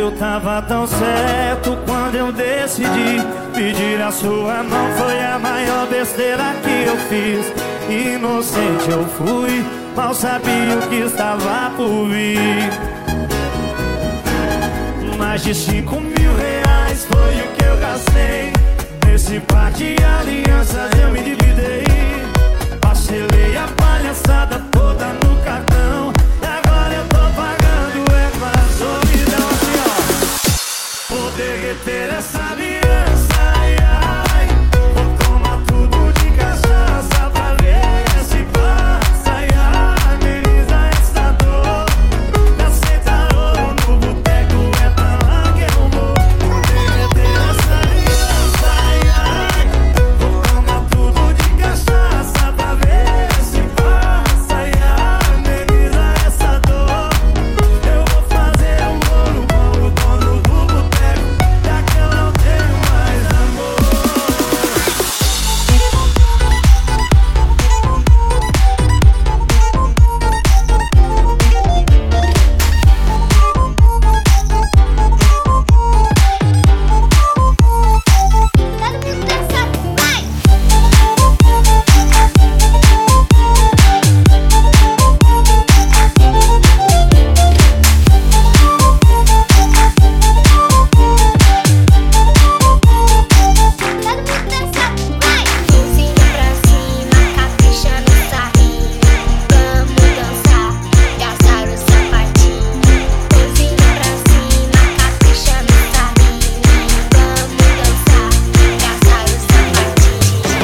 Eu tava tão certo quando eu decidi pedir a sua mão. Foi a maior besteira que eu fiz. Inocente eu fui, mal sabia o que estava por vir. Mais de 5 mil reais foi o que eu gastei. Nesse par de alianças eu me dividei. Parcelei a palhaçada toda no cartão. E agora eu tô pagando é com a solidão. Assim, ó, vou derreter essa aliança, ai, ai. Vou tomar tudo de cachaça pra ver se passa, ai, ai. Ameniza essa dor. Me aceitaram no boteco, é pra lá que eu vou. Vou derreter essa aliança, ai, ai. Vou tomar tudo de cachaça pra ver se passa, ai, ai. Ameniza essa dor. Eu vou fazer um bolo com o dono do boteco, já que eu não tenho mais amor. Todo mundo dançando, vai! Todo mundo dançando, vai! Mãozinha pra cima, capricha no sarrinho. Vamos dançar, gastar o sapatinho. Mãozinha pra cima, capricha no sarrinho. Vamos dançar, gastar o sapatinho.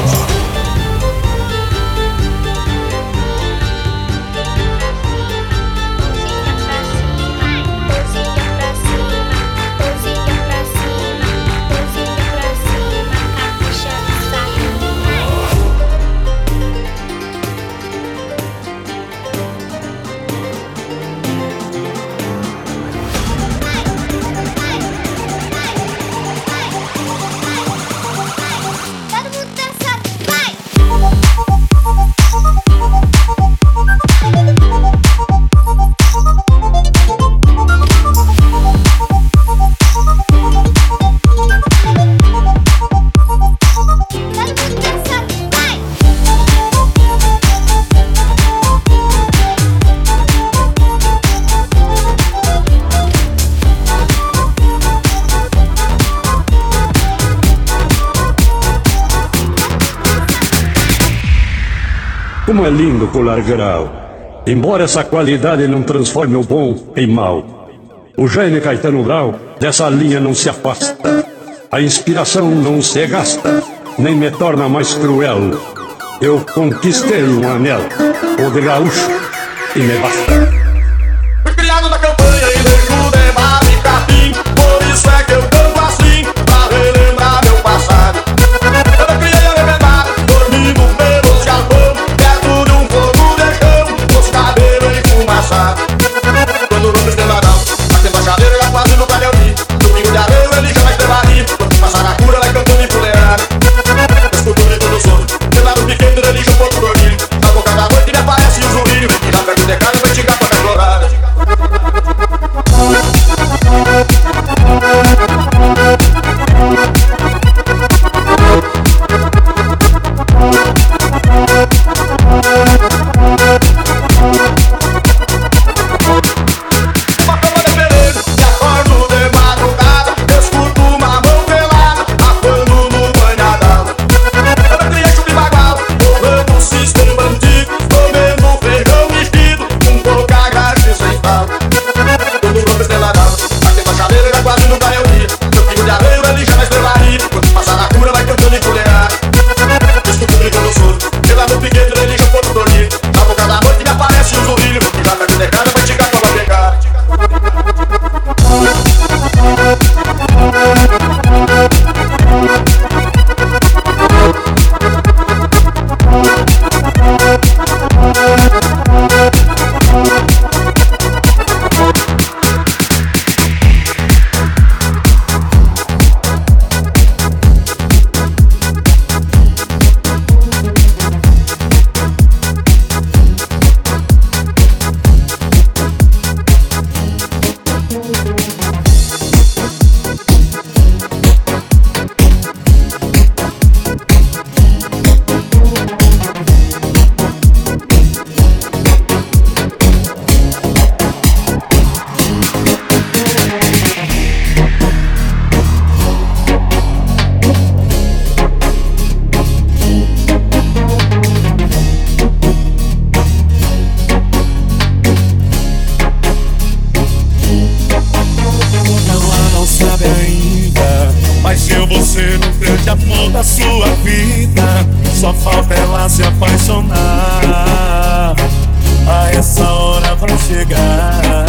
Mãozinha pra cima, mãozinha pra cima, mãozinha pra cima, mãozinha pra cima, capricha no sarrinho. Todo mundo dançando, vai! Todo mundo dançando, vai! Como é lindo pular grau, embora essa qualidade não transforme o bom em mal. O gênio Caetano Brau dessa linha não se afasta. A inspiração não se gasta, nem me torna mais cruel. Eu conquistei um anel, o de gaúcho, e me basta. Fui criado na campanha e deixo de bar e capim. Por isso é que eu canto assim, pra relembrar meu passado. Eu não criei a levedar, dormindo pelos galpão, perto de um fogo de chão, com os cabelos enfumaçados. Quando o Rubens tem Natal, batendo a chaveira e a quase no Calhão-Mi. Domingo de areia ele já vai ter barriga, quando passar na cura vai cantando empoleirado. Escuto o grito do sono, pelado pequeno ele liga um pouco do orgulho. Na boca da noite me aparece o zumbido, e lá perto de casa vai chegar com a florada. ela se apaixonar. A essa hora vai chegar.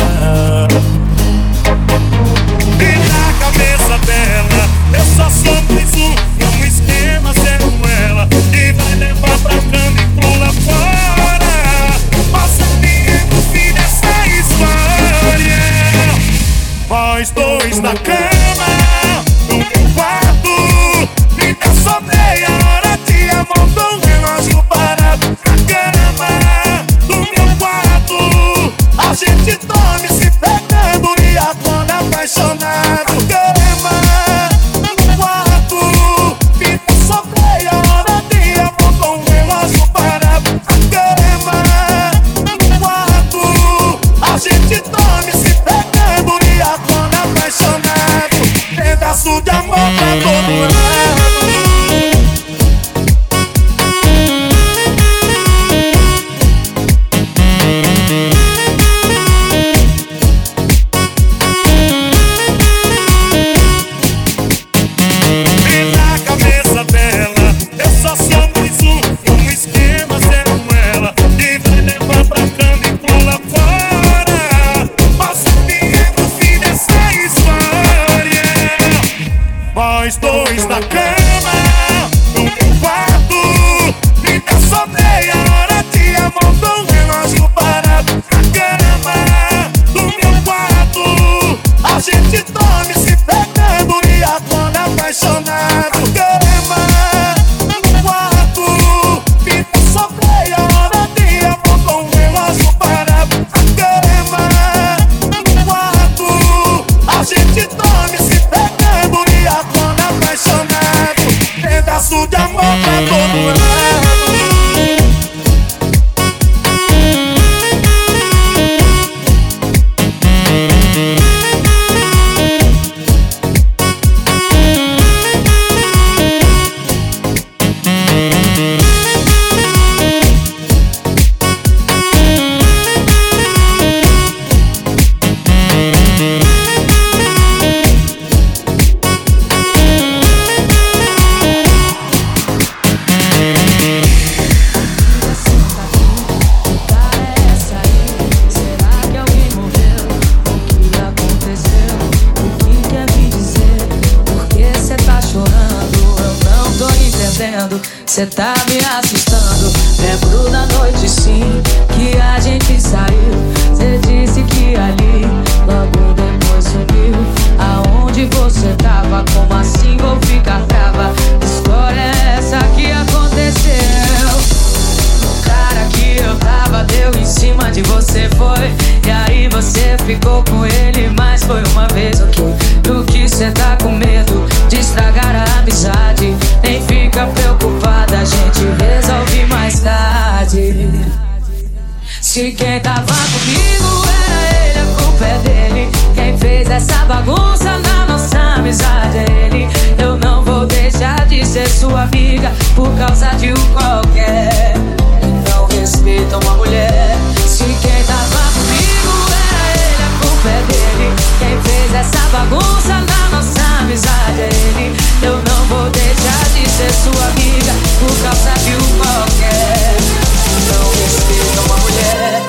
E na cabeça dela eu só sou mais um esquema ser com ela, e vai levar pra cama e pula fora. Mas eu tenho fim dessa história. Nós dois na cama, no meu quarto, e eu só meia hora de amor com um relógio parado na cama do meu quarto. A gente dorme se pegando e acorda apaixonado. Cama no quarto, e eu só meia hora de amor com um relógio parado na cama no quarto. A gente dorme se pegando e acorda apaixonado. Pedaço de amor pra todo lado. Nós dois na cama, no meu quarto, e eu só meia hora de amor com um relógio parado na cama do meu quarto. A gente dorme se pegando e acorda apaixonado. Cama no quarto, e eu só meia hora de amor com um relógio parado na cama no quarto. A gente dorme se pegando e acorda apaixonado. Pedaço de amor pra todo lado. Cê tá me assustando. Lembro da noite sim que a gente saiu. Cê disse que ali logo depois sumiu. Aonde você tava? Como assim vou ficar brava? Que história é essa que aconteceu? O cara que eu tava deu em cima de você, foi. E aí você ficou com ele, mas foi uma vez, ok? Do que cê tá com medo de estragar a amizade? Nem fica preocupada, a gente resolve mais tarde. Se quem tava comigo era ele, a culpa é dele. Quem fez essa bagunça na nossa amizade é ele. Eu não vou deixar de ser sua amiga por causa de um qualquer. Não respeita uma mulher. Se quem tava comigo era ele, a culpa é dele. Quem fez essa bagunça na nossa amizade é ele. Eu não vou deixar de ser sua amiga por causa de um qualquer. Não respeita uma mulher.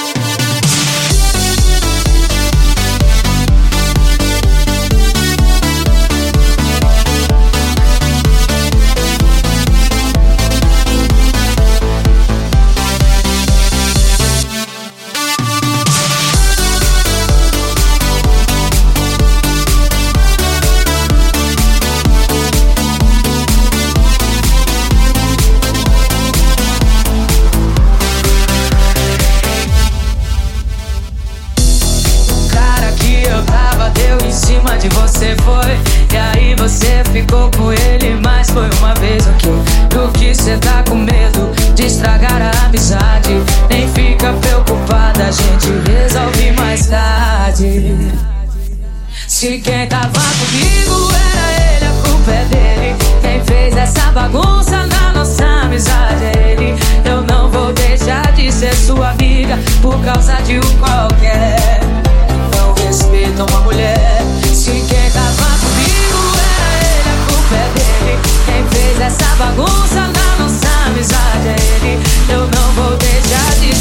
De você foi, e aí você ficou com ele, mas foi uma vez, ok? Do que cê tá com medo de estragar a amizade? Nem fica preocupada, a gente resolve mais tarde. Se quem tava comigo era ele, a culpa é dele. Quem fez essa bagunça na nossa amizade é ele. Eu não vou deixar de ser sua amiga por causa de um qualquer. Não respeita uma mulher. Se quem tava comigo era ele, a culpa é dele. Quem fez essa bagunça na nossa amizade é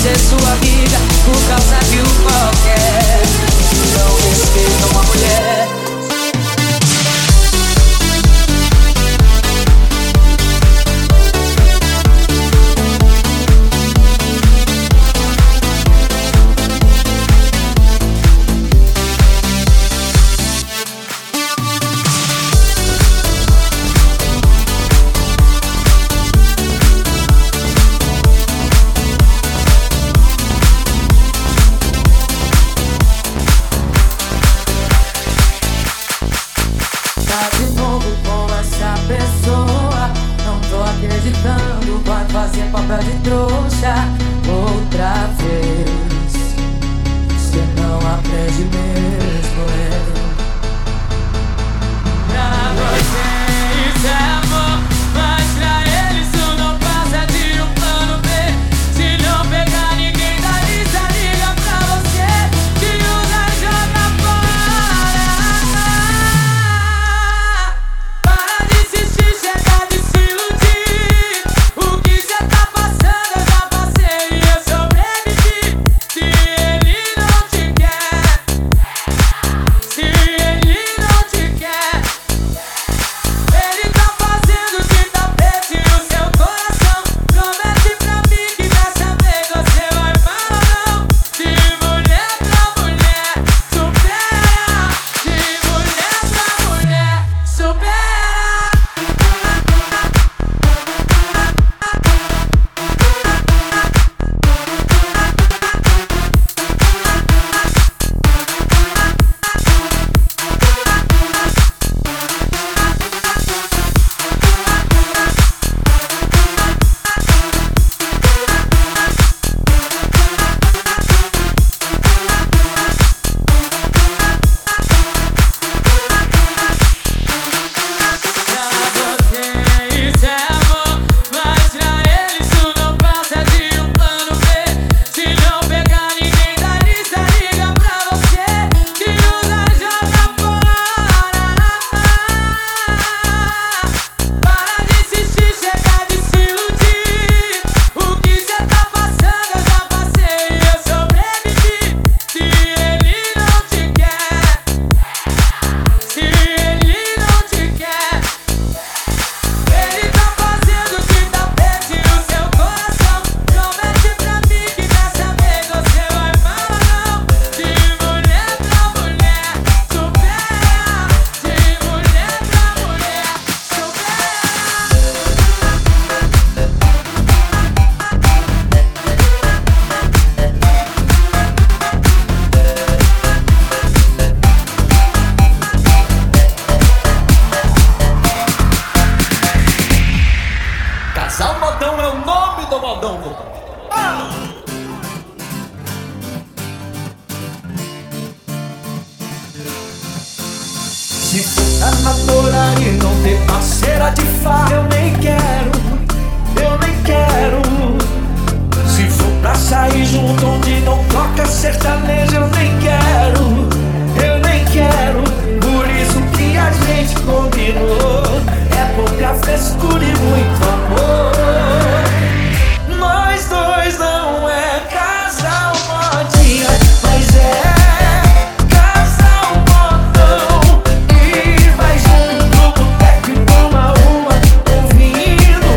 ser sua amiga por causa de um qualquer. Não respeita uma mulher. Vai fazer papel de trouxa outra vez. Você não aprende mesmo, Pra você isso é amor, mas pra ele isso não passa de um plano B. Se não pegar ninguém da lista, liga pra você, que usa e joga fora. Para de insistir, chega de se iludir. O que cê tá passando eu já passei e eu sobrevivi. Se ele não te quer, se ele não te quer, ele tá fazendo de tapete o seu coração. Promete pra mim que dessa vez você vai falar não. De mulher pra mulher, supera. De mulher pra mulher, supera. Isso é amor, mas pra ele isso não passa de um plano B. Se não pegar ninguém da lista, liga pra você, que usa e joga fora. Para de insistir, chega de se iludir. O que cê tá passando eu já passei e eu sobrevivi. Se ele não te quer, se ele não te quer, ele tá fazendo de tapete o seu coração. Promete pra mim que dessa vez você vai falar não. De mulher pra mulher, supera. De mulher pra mulher, supera. Casal Modão é o nome do modão. Se for pra namorar e não ter parceira de farra, eu nem quero, eu nem quero. Se for pra sair junto onde não toca sertanejo, eu nem quero, eu nem quero. Por isso que a gente combinou, é pouca frescura e muito amor. Nós dois não é casal modinha, mas é casal modão. E vai junto no boteco e toma uma, ouvindo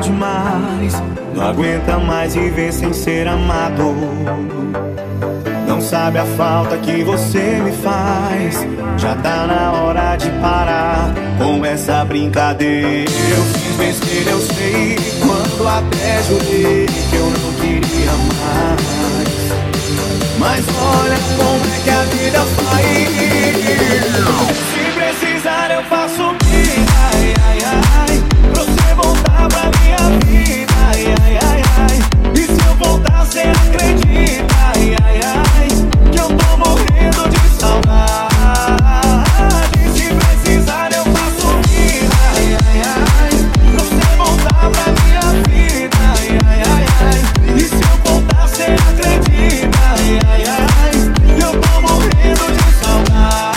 demais, não aguenta mais viver sem ser amado. Não sabe a falta que você me faz. Já tá na hora de parar com essa brincadeira. Eu fiz besteira, eu sei, quando até jurei que eu não queria mais. Mas olha como é que a vida faz. Se precisar eu faço o que? Ai, ai, ai, pra você voltar pra minha vida. Ai, ai, ai, ai, e se eu voltar cê acredita? Ai, ai, ai, que eu tô morrendo de saudade. Se precisar eu faço o que? Ai, ai, ai, pra você voltar pra minha vida. Ai, ai, ai, ai, e se eu voltar cê acredita? Ai, ai, ai, eu tô morrendo de saudade.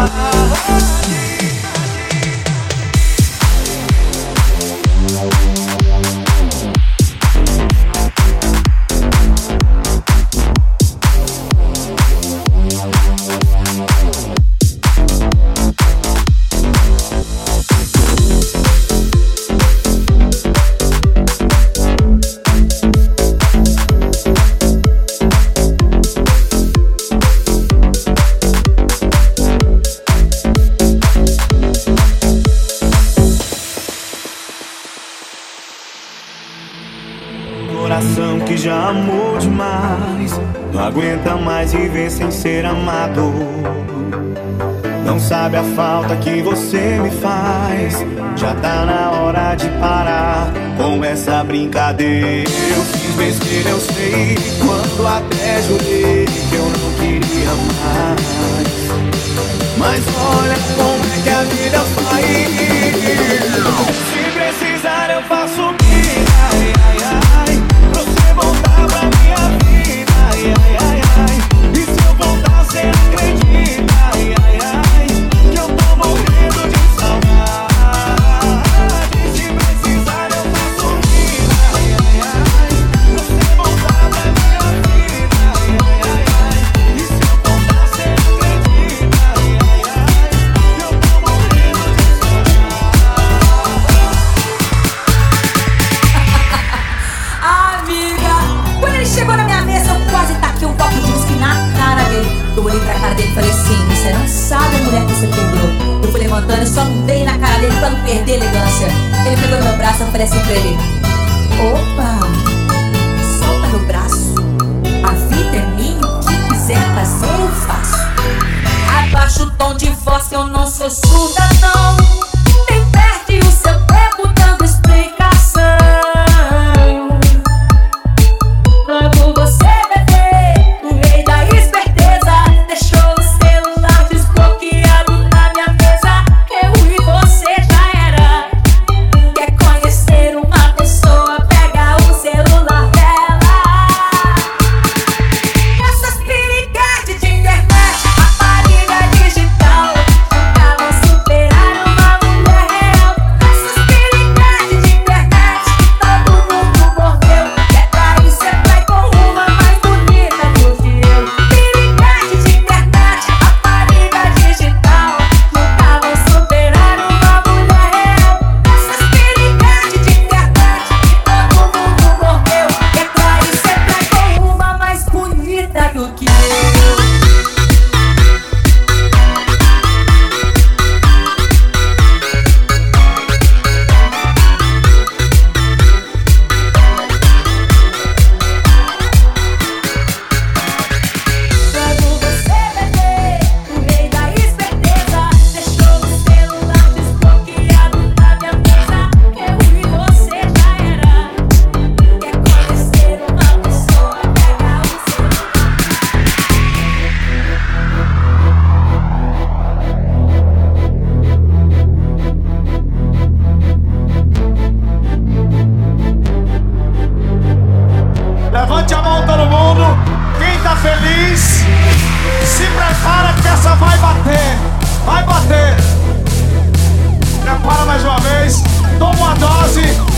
Coração que já amou demais, não aguenta mais viver sem ser amado. Não sabe a falta que você me faz. Já tá na hora de parar com essa brincadeira. Eu fiz besteira, eu sei, quando até jurei que eu não queria mais. Mas olha como é que a vida faz. Se precisar eu faço o que? Ai, ai, ai, pra você voltar pra minha vida. Ai, ai, ai, ai, e se eu voltar cê acredita? Ai, ai, ai, que eu tô morrendo de saudade. Se precisar eu faço o que? Ai, ai, ai, pra você voltar pra minha vida. Ai, ai, ai, ai, e se eu voltar cê acredita? Ai, ai, ai, que eu tô morrendo de Amiga, quando ele chegou na minha mesa, eu quase taquei um copo de whisky na cara dele. Eu olhei pra cara dele e falei assim: você não sabe a mulher que você perdeu. Eu fui levantando e só não dei na cara dele pra não perder a elegância. Ele pegou no meu braço e eu falei assim pra ele: opa, solta meu braço. A vida é minha, o que quiser fazer eu faço. Abaixa o tom de voz que eu não sou surda não. Nem perde o seu tempo dando explicação. Logo você, bebê, o rei da esperteza, deixou o celular desbloqueado na minha mesa. Eu e você já era. Quer conhecer uma pessoa, pega o celular dela. Essas piriquetes de internet, rapariga digital, nunca vão superar uma mulher real. Essas piriquetes de internet, todo mundo mordeu. Quer trair, cê vai com uma mais bonita do que eu. Piriquete de internet, rapariga digital, nunca vão superar uma mulher real. Essas piriquetes de internet, todo mundo mordeu. Quer trair, cê vai com uma mais bonita do que eu. Logo você, bebê, o rei da esperteza, deixou o celular desbloqueado na minha mesa. Eu e você já era. Quer conhecer uma pessoa, pega o celular. Levante a mão todo mundo. Quem tá feliz, se prepara que essa vai bater. Vai bater. Prepara mais uma vez. Toma uma dose.